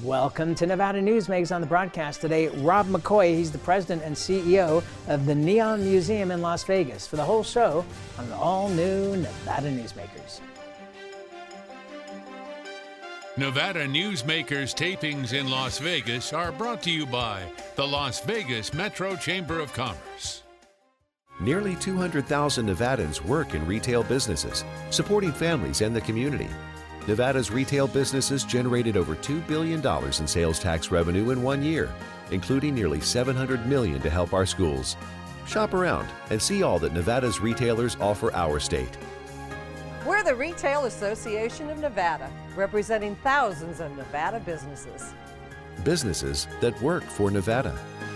Welcome to Nevada Newsmakers. On the broadcast today, Rob McCoy. He's the president and CEO of the Neon Museum in Las Vegas. For the whole show on the all-new Nevada Newsmakers. Nevada Newsmakers tapings in Las Vegas are brought to you by the Las Vegas Metro Chamber of Commerce. Nearly 200,000 Nevadans work in retail businesses, supporting families and the community. Nevada's retail businesses generated over $2 billion in sales tax revenue in 1 year, including nearly $700 million to help our schools. Shop around and see all that Nevada's retailers offer our state. We're the Retail Association of Nevada, representing thousands of Nevada businesses. Businesses that work for Nevada.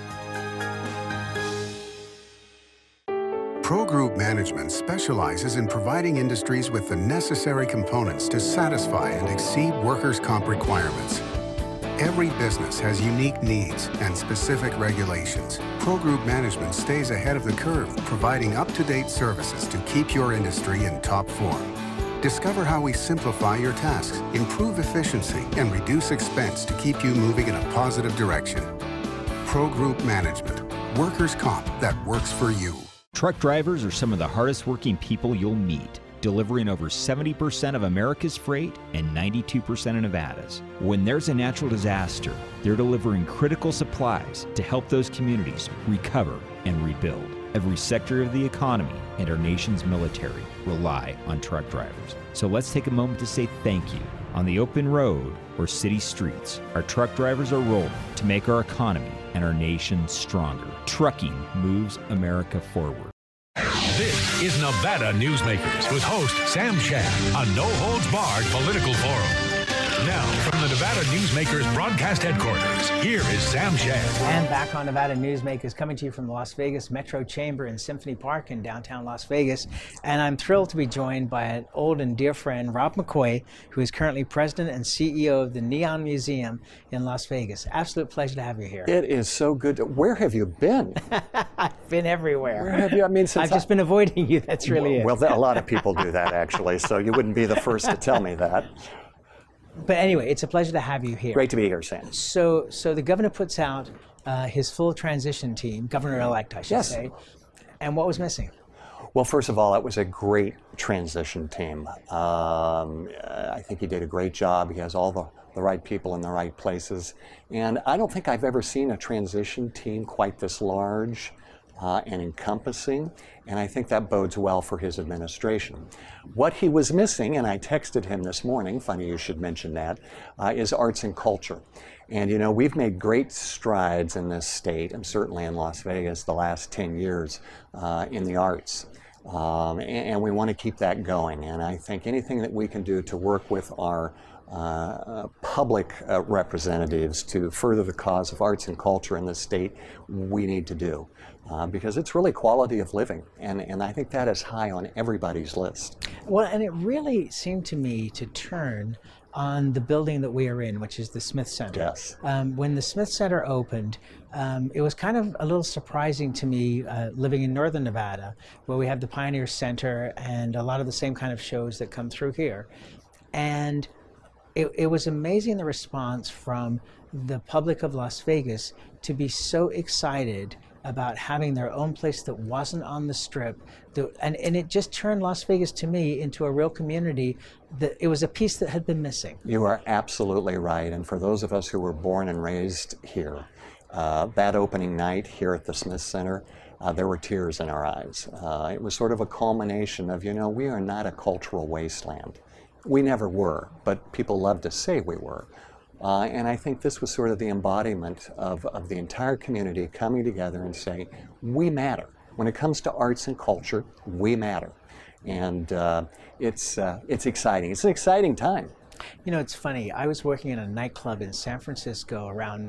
Pro Group Management specializes in providing industries with the necessary components to satisfy and exceed workers' comp requirements. Every business has unique needs and specific regulations. Pro Group Management stays ahead of the curve, providing up-to-date services to keep your industry in top form. Discover how we simplify your tasks, improve efficiency, and reduce expense to keep you moving in a positive direction. Pro Group Management. Workers' comp that works for you. Truck drivers are some of the hardest working people you'll meet, delivering over 70% of America's freight and 92% of Nevada's. When there's a natural disaster, they're delivering critical supplies to help those communities recover and rebuild. Every sector of the economy and our nation's military rely on truck drivers. So let's take a moment to say thank you. On the open road or city streets, our truck drivers are rolling to make our economy and our nation stronger. Trucking moves America forward. This is Nevada Newsmakers with host Sam Shad, a no-holds-barred political forum. Now, from the Nevada Newsmakers broadcast headquarters, here is Sam Shad. And back on Nevada Newsmakers, coming to you from the Las Vegas Metro Chamber in Symphony Park in downtown Las Vegas. And I'm thrilled to be joined by an old and dear friend, Rob McCoy, who is currently president and CEO of the Neon Museum in Las Vegas. Absolute pleasure to have you here. It is so good. Where have you been? I've been everywhere. Where have you? I mean, I've just been avoiding you. That's really it. Well, a lot of people do that, actually, so you wouldn't be the first to tell me that. But anyway, it's a pleasure to have you here. Great to be here, Sam. So the governor puts out his full transition team, governor-elect, I should say. And what was missing? Well, first of all, it was a great transition team. I think he did a great job. He has all the right people in the right places. And I don't think I've ever seen a transition team quite this large and encompassing, and I think that bodes well for his administration. What he was missing, and I texted him this morning, funny you should mention that, is arts and culture. And you know, we've made great strides in this state, and certainly in Las Vegas the last 10 years in the arts. And we want to keep that going, and I think anything that we can do to work with our public representatives to further the cause of arts and culture in this state, we need to do. Because it's really quality of living, and I think that is high on everybody's list. Well, and it really seemed to me to turn on the building that we are in, which is the Smith Center. Yes. When the Smith Center opened, it was kind of a little surprising to me living in northern Nevada, where we have the Pioneer Center and a lot of the same kind of shows that come through here. And it was amazing, the response from the public of Las Vegas to be so excited about having their own place that wasn't on the Strip. And it just turned Las Vegas, to me, into a real community. That it was a piece that had been missing. You are absolutely right. And for those of us who were born and raised here, that opening night here at the Smith Center, there were tears in our eyes. It was sort of a culmination of, you know, we are not a cultural wasteland. We never were, but people love to say we were. And I think this was sort of the embodiment of the entire community coming together and saying, we matter. When it comes to arts and culture, we matter. And it's exciting. It's an exciting time. You know, it's funny. I was working in a nightclub in San Francisco around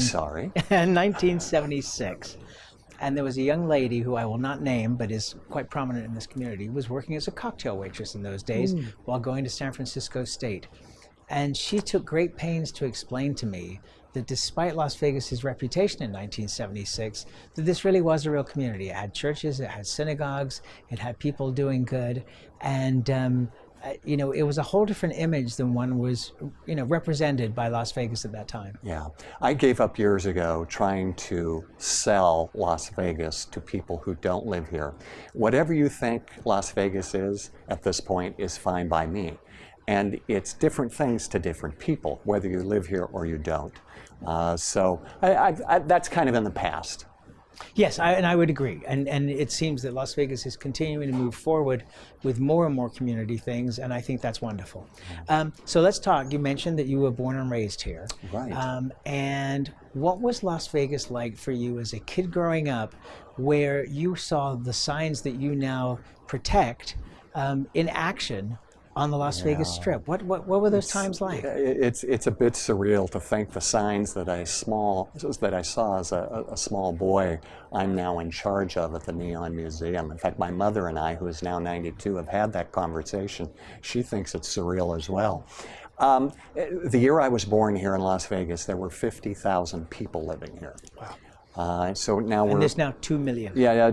1976. And there was a young lady who I will not name, but is quite prominent in this community, who was working as a cocktail waitress in those days while going to San Francisco State. And she took great pains to explain to me that despite Las Vegas's reputation in 1976, that this really was a real community. It had churches, it had synagogues, it had people doing good. And you know, it was a whole different image than one was, you know, represented by Las Vegas at that time. Yeah, I gave up years ago trying to sell Las Vegas to people who don't live here. Whatever you think Las Vegas is at this point is fine by me. And it's different things to different people, whether you live here or you don't. So that's kind of in the past. Yes, I would agree. And it seems that Las Vegas is continuing to move forward with more and more community things, and I think that's wonderful. So let's talk. You mentioned that you were born and raised here. Right. And what was Las Vegas like for you as a kid growing up, where you saw the signs that you now protect in action on the Las Vegas Strip? What were those times like? It's a bit surreal to think the signs that I saw as a small boy, I'm now in charge of at the Neon Museum. In fact, my mother and I, who is now 92, have had that conversation. She thinks it's surreal as well. The year I was born here in Las Vegas, there were 50,000 people living here. Wow. So now and there's now 2 million. Yeah,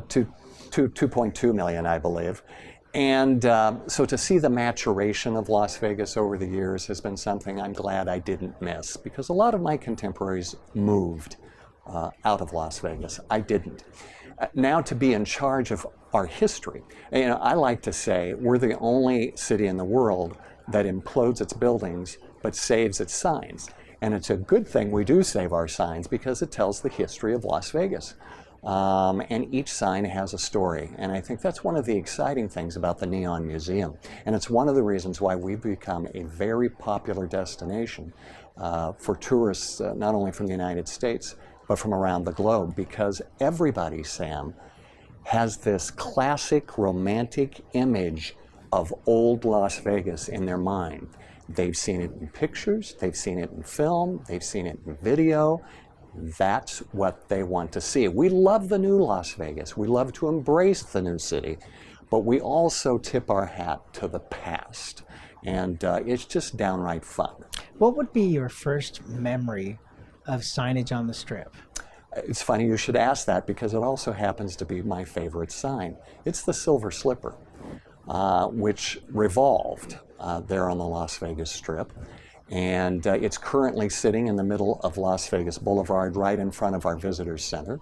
2.2 million, I believe. And so to see the maturation of Las Vegas over the years has been something I'm glad I didn't miss, because a lot of my contemporaries moved out of Las Vegas. I didn't. Now to be in charge of our history, you know, I like to say we're the only city in the world that implodes its buildings but saves its signs. And it's a good thing we do save our signs, because it tells the history of Las Vegas. And each sign has a story, and I think that's one of the exciting things about the Neon Museum, and it's one of the reasons why we've become a very popular destination for tourists, not only from the United States but from around the globe, because everybody, Sam, has this classic romantic image of old Las Vegas in their mind. They've seen it in pictures, they've seen it in film, they've seen it in video. That's what they want to see. We love the new Las Vegas. We love to embrace the new city, but we also tip our hat to the past. And it's just downright fun. What would be your first memory of signage on the Strip? It's funny you should ask that, because it also happens to be my favorite sign. It's the Silver Slipper, which revolved there on the Las Vegas Strip. And it's currently sitting in the middle of Las Vegas Boulevard, right in front of our Visitors Center.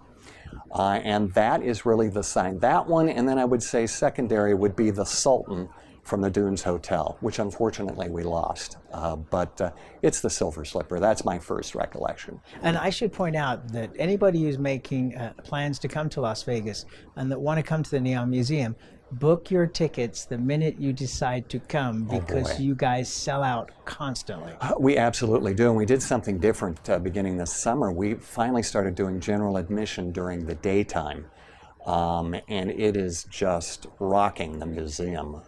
And that is really the sign. That one, and then I would say secondary would be the Sultan from the Dunes Hotel, which unfortunately we lost. But it's the Silver Slipper. That's my first recollection. And I should point out that anybody who's making plans to come to Las Vegas and that want to come to the Neon Museum, book your tickets the minute you decide to come, because you guys sell out constantly. We absolutely do, and we did something different beginning this summer. We finally started doing general admission during the daytime, and it is just rocking the museum.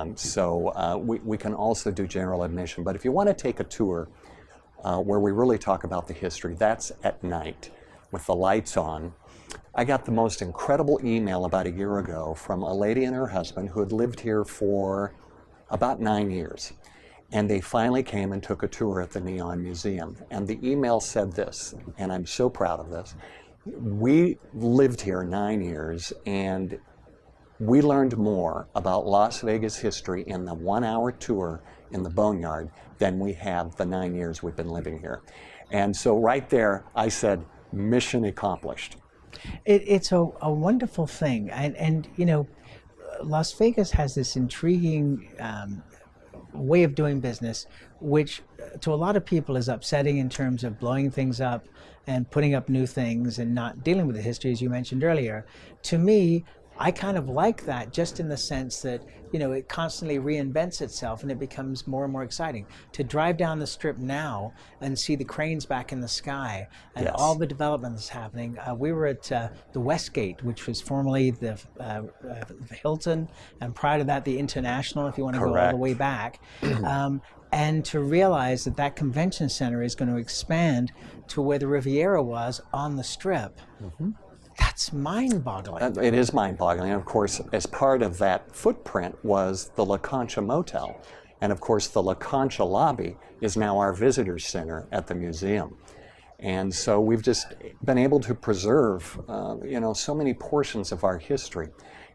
So we can also do general admission, but if you want to take a tour where we really talk about the history, that's at night with the lights on. I got the most incredible email about a year ago from a lady and her husband who had lived here for about 9 years. And they finally came and took a tour at the Neon Museum. And the email said this, and I'm so proud of this. We lived here 9 years, and we learned more about Las Vegas history in the 1-hour tour in the Boneyard than we have the 9 years we've been living here. And so right there, I said, mission accomplished. It's a wonderful thing, and you know, Las Vegas has this intriguing way of doing business, which to a lot of people is upsetting in terms of blowing things up and putting up new things and not dealing with the history, as you mentioned earlier. To me, I kind of like that, just in the sense that, you know, it constantly reinvents itself and it becomes more and more exciting. To drive down the Strip now and see the cranes back in the sky and all the development that's happening. We were at the Westgate, which was formerly the Hilton, and prior to that the International, if you want to go all the way back. And to realize that that convention center is going to expand to where the Riviera was on the Strip. That's mind-boggling. It is mind-boggling. And of course, as part of that footprint was the La Concha Motel. And of course, the La Concha lobby is now our visitors center at the museum. And so we've just been able to preserve, you know, so many portions of our history.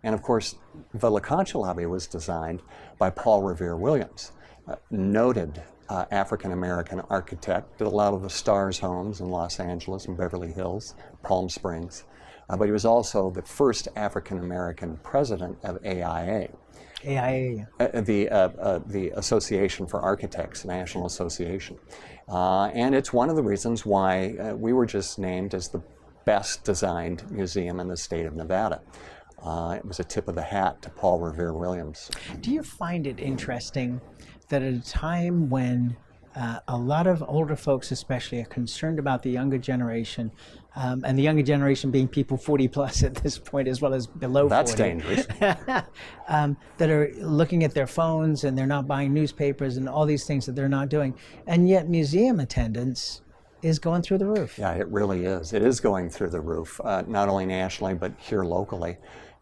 And of course, the La Concha lobby was designed by Paul Revere Williams, noted African-American architect, did a lot of the Stars homes in Los Angeles and Beverly Hills, Palm Springs. But he was also the first African-American president of AIA. AIA. The Association for Architects, National Association. And it's one of the reasons why we were just named as the best designed museum in the state of Nevada. It was a tip of the hat to Paul Revere Williams. Do you find it interesting that at a time when a lot of older folks especially are concerned about the younger generation, and the younger generation being people 40 plus at this point as well as below 40. That's dangerous. That are looking at their phones and they're not buying newspapers and all these things that they're not doing. And yet museum attendance is going through the roof. Yeah, it really is. It is going through the roof, not only nationally but here locally.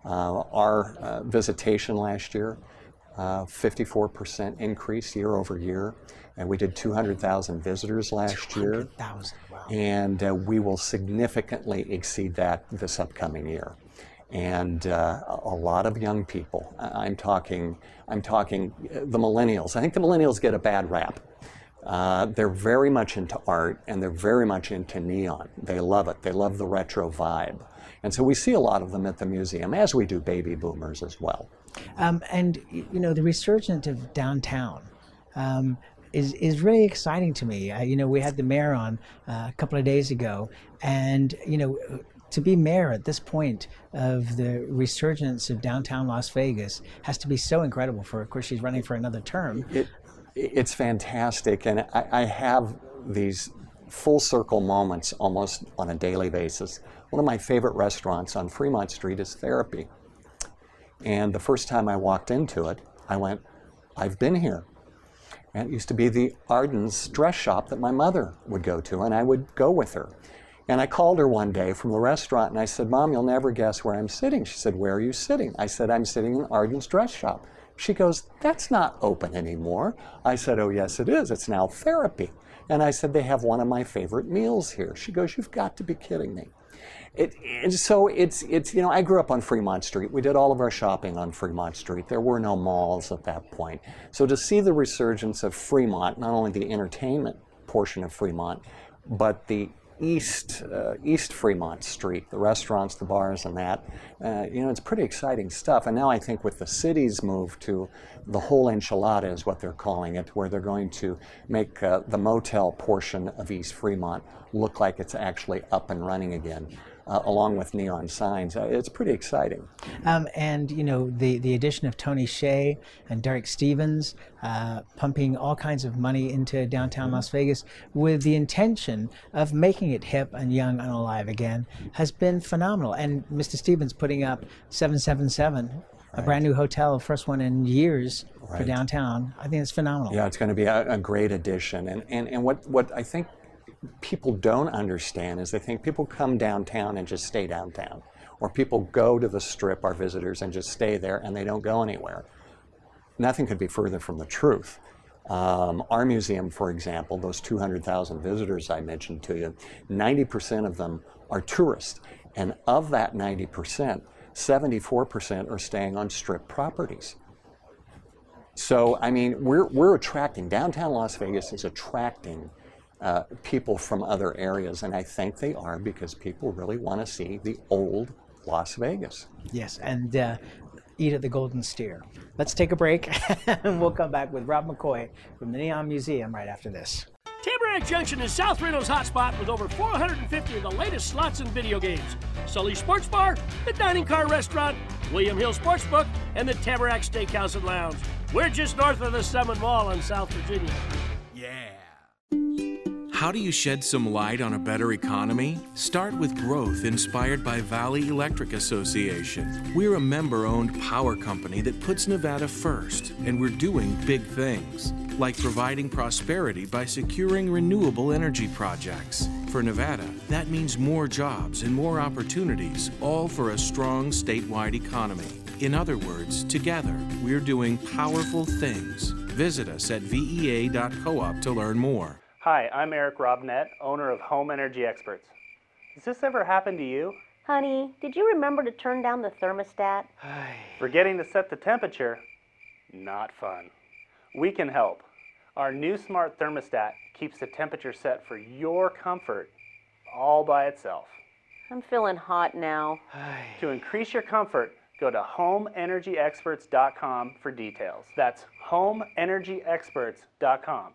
Our visitation last year, 54% increase year over year. And we did 200,000 visitors last year. 200,000, wow. And we will significantly exceed that this upcoming year. And a lot of young people, I'm talking the millennials. I think the millennials get a bad rap. They're very much into art and they're very much into neon. They love it. They love the retro vibe. And so we see a lot of them at the museum, as we do baby boomers as well. And, you know, the resurgence of downtown is really exciting to me. You know, we had the mayor on a couple of days ago, and, you know, to be mayor at this point of the resurgence of downtown Las Vegas has to be so incredible for her. Of course, she's running for another term. It's fantastic, and I have these full circle moments almost on a daily basis. One of my favorite restaurants on Fremont Street is Therapy. And the first time I walked into it, I went, I've been here. And it used to be the Arden's dress shop that my mother would go to, and I would go with her. And I called her one day from the restaurant, and I said, Mom, you'll never guess where I'm sitting. She said, where are you sitting? I said, I'm sitting in Arden's dress shop. She goes, that's not open anymore. I said, oh, yes, it is. It's now Therapy. And I said, they have one of my favorite meals here. She goes, you've got to be kidding me. So it's you know, I grew up on Fremont Street. We did all of our shopping on Fremont Street. There were no malls at that point. So to see the resurgence of Fremont, not only the entertainment portion of Fremont, but the East Fremont Street, the restaurants, the bars, and that, you know, it's pretty exciting stuff. And now I think with the city's move to the whole enchilada is what they're calling it, where they're going to make the motel portion of East Fremont look like it's actually up and running again. Along with neon signs. It's pretty exciting. And, you know, the addition of Tony Hsieh and Derek Stevens pumping all kinds of money into downtown Las Vegas with the intention of making it hip and young and alive again has been phenomenal. And Mr. Stevens putting up 777, a brand new hotel, first one in years for downtown. I think it's phenomenal. Yeah, it's going to be a great addition. And what I think people don't understand is they think people come downtown and just stay downtown, or people go to the Strip, our visitors, and just stay there and they don't go anywhere. Nothing could be further from the truth. Our museum, for example, those 200,000 visitors I mentioned to you, 90% of them are tourists, and of that 90%, 74% are staying on Strip properties. So I mean, we're attracting, downtown Las Vegas is attracting people from other areas, and I think they are because people really want to see the old Las Vegas. Yes, and eat at the Golden Steer. Let's take a break, and we'll come back with Rob McCoy from the Neon Museum right after this. Tamarack Junction is South Reno's hotspot with over 450 of the latest slots and video games. Sully Sports Bar, the Dining Car Restaurant, William Hill Sportsbook, and the Tamarack Steakhouse and Lounge. We're just north of the Summit Mall in South Virginia. Yeah. How do you shed some light on a better economy? Start with growth inspired by Valley Electric Association. We're a member-owned power company that puts Nevada first, and we're doing big things, like providing prosperity by securing renewable energy projects. For Nevada, that means more jobs and more opportunities, all for a strong statewide economy. In other words, together, we're doing powerful things. Visit us at vea.coop to learn more. Hi, I'm Eric Robnett, owner of Home Energy Experts. Has this ever happened to you? Honey, did you remember to turn down the thermostat? Forgetting to set the temperature? Not fun. We can help. Our new smart thermostat keeps the temperature set for your comfort all by itself. I'm feeling hot now. To increase your comfort, go to homeenergyexperts.com for details. That's homeenergyexperts.com.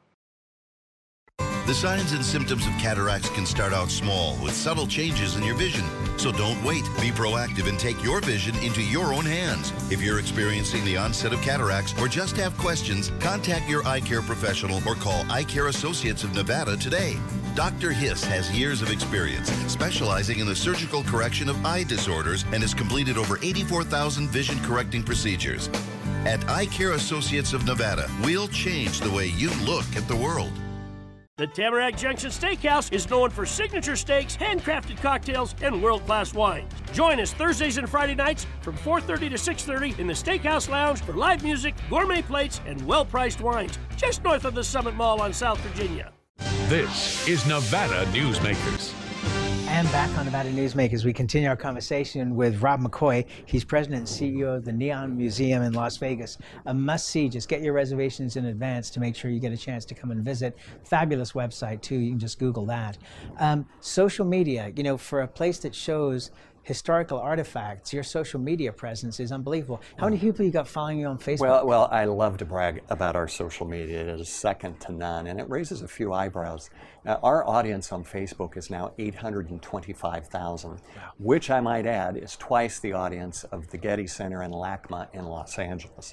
The signs and symptoms of cataracts can start out small with subtle changes in your vision. So don't wait. Be proactive and take your vision into your own hands. If you're experiencing the onset of cataracts or just have questions, contact your eye care professional or call Eye Care Associates of Nevada today. Dr. Hiss has years of experience specializing in the surgical correction of eye disorders and has completed over 84,000 vision correcting procedures. At Eye Care Associates of Nevada, we'll change the way you look at the world. The Tamarack Junction Steakhouse is known for signature steaks, handcrafted cocktails, and world-class wines. Join us Thursdays and Friday nights from 4:30 to 6:30 in the Steakhouse Lounge for live music, gourmet plates, and well-priced wines, just north of the Summit Mall on South Virginia. This is Nevada Newsmakers. And back on Nevada Newsmakers, we continue our conversation with Rob McCoy. He's president and CEO of the Neon Museum in Las Vegas. A must-see. Just get your reservations in advance to make sure you get a chance to come and visit. Fabulous website, too. You can just Google that. Social media, you know, for a place that shows historical artifacts, your social media presence is unbelievable. How many people you got following you on Facebook? Well, I love to brag about our social media. It is second to none, and it raises a few eyebrows. Our audience on Facebook is now 825,000, which I might add is twice the audience of the Getty Center and LACMA in Los Angeles.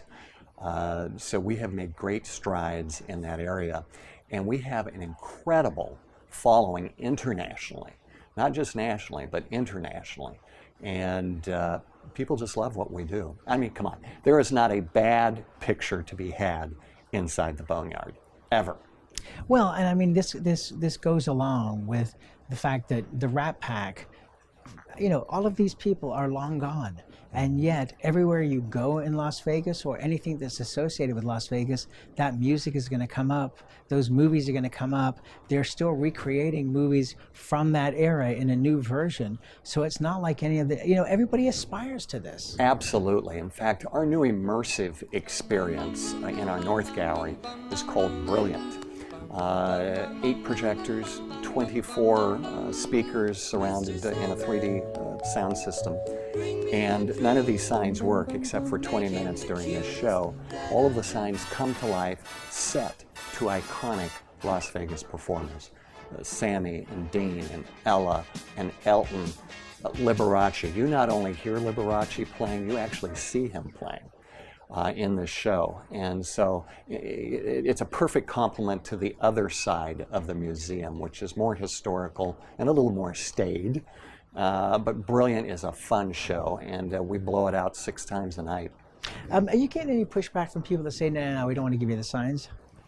So we have made great strides in that area, and we have an incredible following internationally. Not just nationally, but internationally. And people just love what we do. I mean, come on. There is not a bad picture to be had inside the Boneyard, ever. Well, and I mean, this goes along with the fact that the Rat Pack, you know, all of these people are long gone. And yet, everywhere you go in Las Vegas or anything that's associated with Las Vegas, that music is going to come up. Those movies are going to come up. They're still recreating movies from that era in a new version. So it's not like any of the, you know, everybody aspires to this. Absolutely. In fact, our new immersive experience in our North Gallery is called Brilliant. 8 projectors, 24 speakers surrounded in a 3D sound system. And none of these signs work except for 20 minutes during this show. All of the signs come to life, set to iconic Las Vegas performers. Sammy and Dean and Ella and Elton, Liberace. You not only hear Liberace playing, you actually see him playing in this show. And so it's a perfect complement to the other side of the museum, which is more historical and a little more staid. But Brilliant is a fun show, and we blow it out 6 times a night. Are you getting any pushback from people that say, no, we don't want to give you the signs?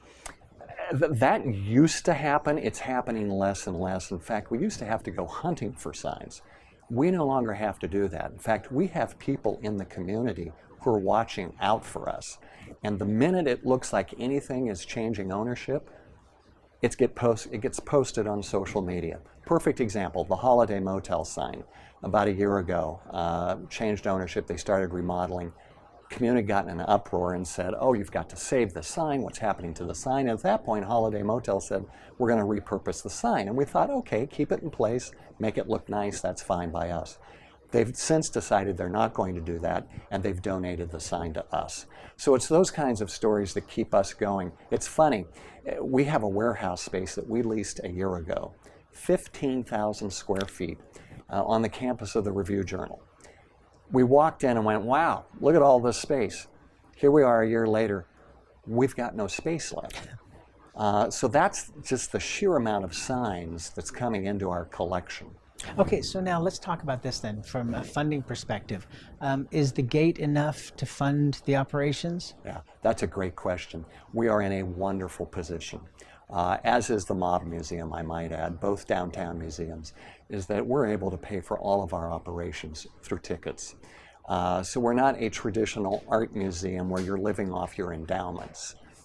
That used to happen. It's happening less and less. In fact, we used to have to go hunting for signs. We no longer have to do that. In fact, we have people in the community who are watching out for us. And the minute it looks like anything is changing ownership, it gets posted on social media. Perfect example, the Holiday Motel sign. About a year ago, changed ownership, they started remodeling. Community got in an uproar and said, oh, you've got to save the sign, what's happening to the sign? And at that point, Holiday Motel said, we're going to repurpose the sign. And we thought, okay, keep it in place, make it look nice, that's fine by us. They've since decided they're not going to do that, and they've donated the sign to us. So it's those kinds of stories that keep us going. It's funny, we have a warehouse space that we leased a year ago, 15,000 square feet on the campus of the Review-Journal. We walked in and went, wow, look at all this space. Here we are a year later, we've got no space left. So that's just the sheer amount of signs that's coming into our collection. Okay, so now let's talk about this then from a funding perspective. Is the gate enough to fund the operations? Yeah, that's a great question. We are in a wonderful position, as is the Mob Museum, I might add, both downtown museums, is that we're able to pay for all of our operations through tickets. So we're not a traditional art museum where you're living off your endowments.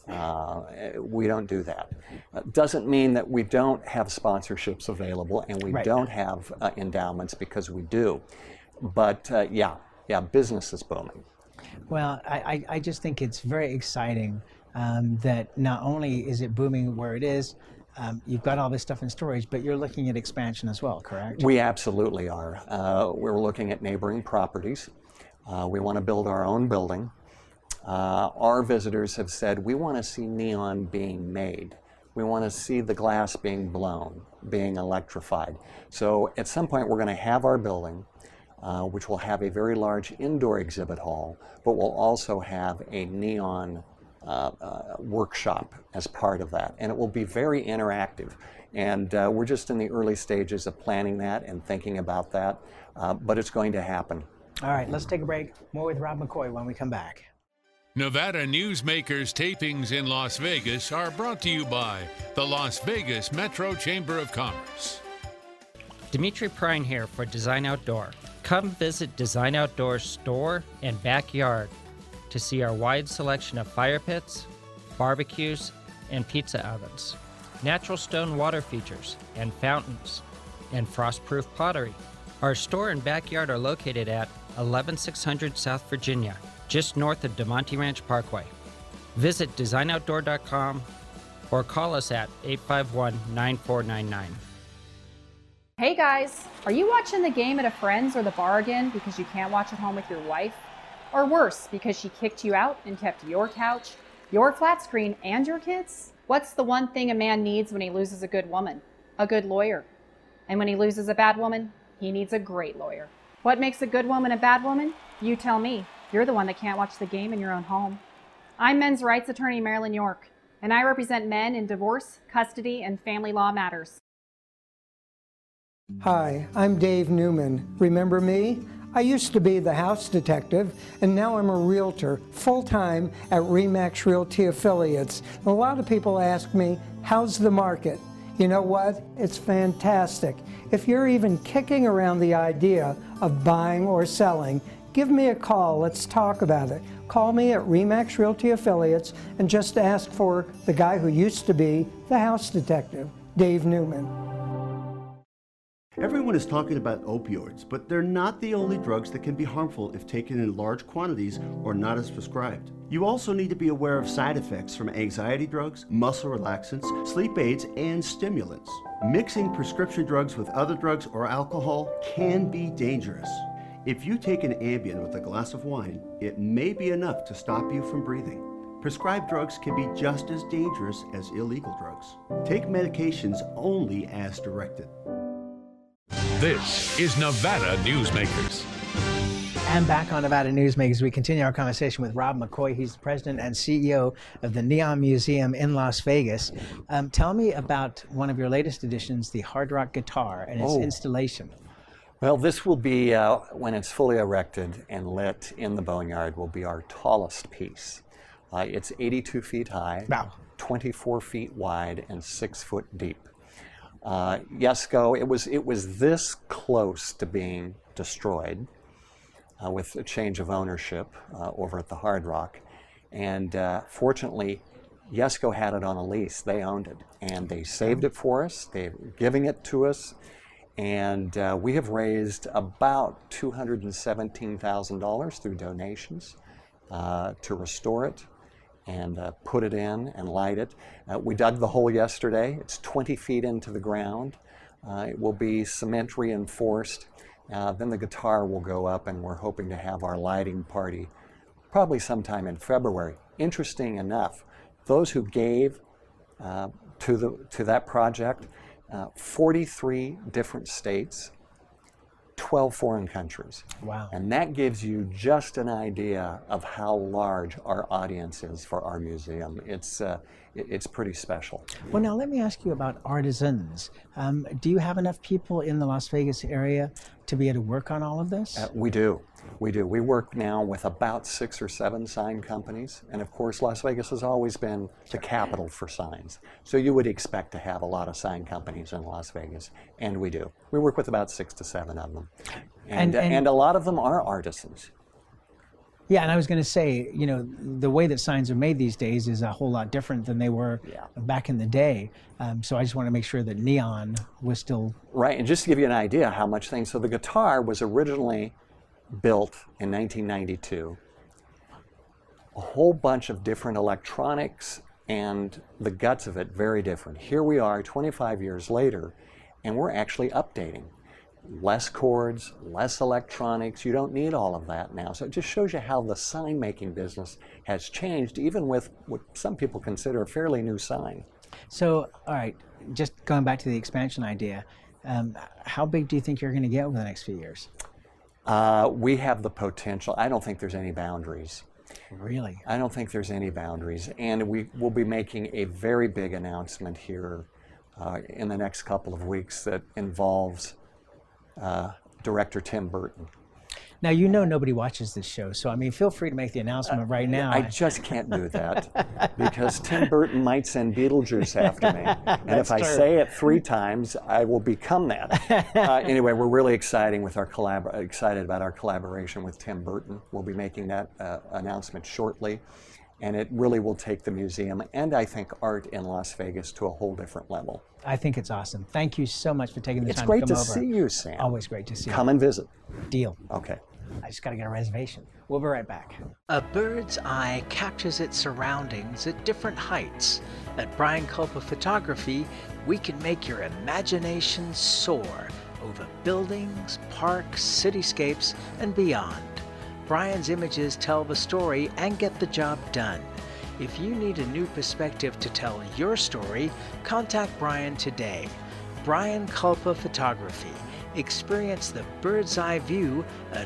We don't do that. Doesn't mean that we don't have sponsorships available and we don't have endowments, because we do. But yeah, business is booming. Well, I just think it's very exciting that not only is it booming where it is, you've got all this stuff in storage, but you're looking at expansion as well, correct? We absolutely are. We're looking at neighboring properties. We want to build our own building. Our visitors have said, we want to see neon being made. We want to see the glass being blown, being electrified. So at some point we're going to have our building, which will have a very large indoor exhibit hall, but we'll also have a neon workshop as part of that. And it will be very interactive. And we're just in the early stages of planning that and thinking about that, but it's going to happen. All right, let's take a break. More with Rob McCoy when we come back. Nevada Newsmakers tapings in Las Vegas are brought to you by the Las Vegas Metro Chamber of Commerce. Dimitri Prine here for Design Outdoor. Come visit Design Outdoor's store and backyard to see our wide selection of fire pits, barbecues, and pizza ovens, natural stone water features and fountains, and frost-proof pottery. Our store and backyard are located at 11600 South Virginia, just north of DeMonte Ranch Parkway. Visit designoutdoor.com or call us at 851-9499. Hey guys, are you watching the game at a friend's or the bar again because you can't watch at home with your wife? Or worse, because she kicked you out and kept your couch, your flat screen, and your kids? What's the one thing a man needs when he loses a good woman? A good lawyer. And when he loses a bad woman, he needs a great lawyer. What makes a good woman a bad woman? You tell me. You're the one that can't watch the game in your own home. I'm men's rights attorney Marilyn York, and I represent men in divorce, custody, and family law matters. Hi, I'm Dave Newman. Remember me? I used to be the house detective, and now I'm a realtor, full-time at RE/MAX Realty Affiliates. A lot of people ask me, how's the market? You know what? It's fantastic. If you're even kicking around the idea of buying or selling, give me a call. Let's talk about it. Call me at RE/MAX Realty Affiliates and just ask for the guy who used to be the house detective, Dave Newman. Everyone is talking about opioids, but they're not the only drugs that can be harmful if taken in large quantities or not as prescribed. You also need to be aware of side effects from anxiety drugs, muscle relaxants, sleep aids, and stimulants. Mixing prescription drugs with other drugs or alcohol can be dangerous. If you take an Ambien with a glass of wine, it may be enough to stop you from breathing. Prescribed drugs can be just as dangerous as illegal drugs. Take medications only as directed. This is Nevada Newsmakers. And back on Nevada Newsmakers, we continue our conversation with Rob McCoy. He's the president and CEO of the Neon Museum in Las Vegas. Tell me about one of your latest additions, the Hard Rock guitar and its installation. Well, this will be, when it's fully erected and lit in the boneyard, will be our tallest piece. It's 82 feet high, 24 feet wide, and 6 foot deep. Yesco, it was this close to being destroyed with a change of ownership over at the Hard Rock. And fortunately, Yesco had it on a lease. They owned it, and they saved it for us. They're giving it to us. And we have raised about $217,000 through donations to restore it and put it in and light it. We dug the hole yesterday. It's 20 feet into the ground. It will be cement reinforced. Then the guitar will go up, and we're hoping to have our lighting party probably sometime in February. Interesting enough, those who gave to that project, 43 different states, 12 foreign countries. Wow. And that gives you just an idea of how large our audience is for our museum. It's pretty special. Well, now let me ask you about artisans. Do you have enough people in the Las Vegas area to be able to work on all of this? We do. We do. We work now with about 6 or 7 sign companies. And of course, Las Vegas has always been the capital for signs. So you would expect to have a lot of sign companies in Las Vegas. And we do. We work with about 6 to 7 of them. And a lot of them are artisans. Yeah, and I was going to say, you know, the way that signs are made these days is a whole lot different than they were back in the day. So I just want to make sure that neon was still... Right, and just to give you an idea how much things... So the guitar was originally built in 1992. A whole bunch of different electronics and the guts of it very different. Here we are 25 years later, and we're actually updating. Less chords, less electronics. You don't need all of that now. So it just shows you how the sign making business has changed, even with what some people consider a fairly new sign. So, all right, just going back to the expansion idea, how big do you think you're going to get over the next few years? We have the potential. I don't think there's any boundaries. Really? I don't think there's any boundaries. And we will be making a very big announcement here in the next couple of weeks that involves Director Tim Burton. Now, you know nobody watches this show, so I mean, feel free to make the announcement right now. I just can't do that because Tim Burton might send Beetlejuice after me. And if I say it 3 times, I will become that. Anyway, we're really excited about our collaboration with Tim Burton. We'll be making that announcement shortly. And it really will take the museum and I think art in Las Vegas to a whole different level. I think it's awesome. Thank you so much for taking the time to come over. It's great to see you, Sam. Always great to see you. Come and visit. Deal. Okay. I just got to get a reservation. We'll be right back. A bird's eye captures its surroundings at different heights. At Brian Culpa Photography, we can make your imagination soar over buildings, parks, cityscapes, and beyond. Brian's images tell the story and get the job done. If you need a new perspective to tell your story, contact Brian today. Brian Culpa Photography. Experience the bird's eye view at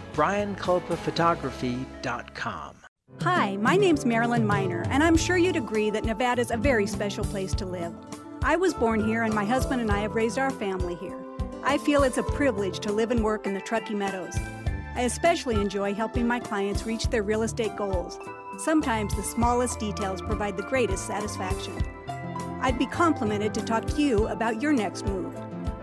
brianculpaphotography.com. Hi, my name's Marilyn Miner, and I'm sure you'd agree that Nevada's a very special place to live. I was born here, and my husband and I have raised our family here. I feel it's a privilege to live and work in the Truckee Meadows. I especially enjoy helping my clients reach their real estate goals. Sometimes the smallest details provide the greatest satisfaction. I'd be complimented to talk to you about your next move.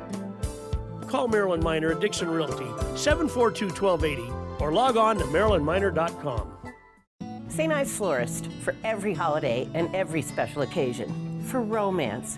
Call Marilyn Miner at Dixon Realty, 742-1280, or log on to marilynminer.com. St. Ives Florist, for every holiday and every special occasion. For romance.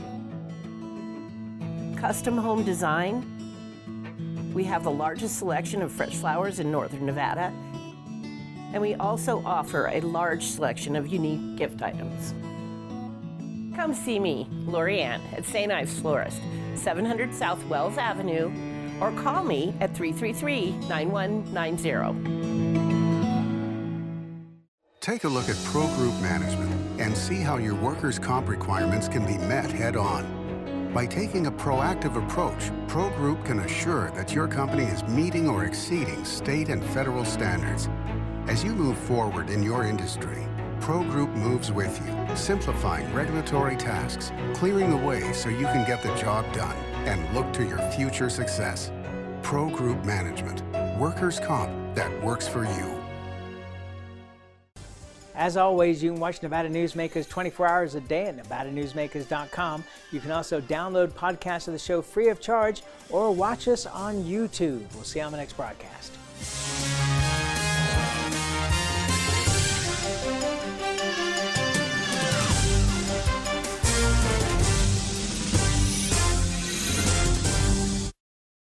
Custom home design. We have the largest selection of fresh flowers in northern Nevada. And we also offer a large selection of unique gift items. Come see me, Lori Ann, at St. Ives Florist, 700 South Wells Avenue, or call me at 333-9190. Take a look at Pro Group Management and see how your workers' comp requirements can be met head-on. By taking a proactive approach, Pro Group can assure that your company is meeting or exceeding state and federal standards. As you move forward in your industry, Pro Group moves with you, simplifying regulatory tasks, clearing the way so you can get the job done and look to your future success. Pro Group Management, workers' comp that works for you. As always, you can watch Nevada Newsmakers 24 hours a day at NevadaNewsmakers.com. You can also download podcasts of the show free of charge or watch us on YouTube. We'll see you on the next broadcast.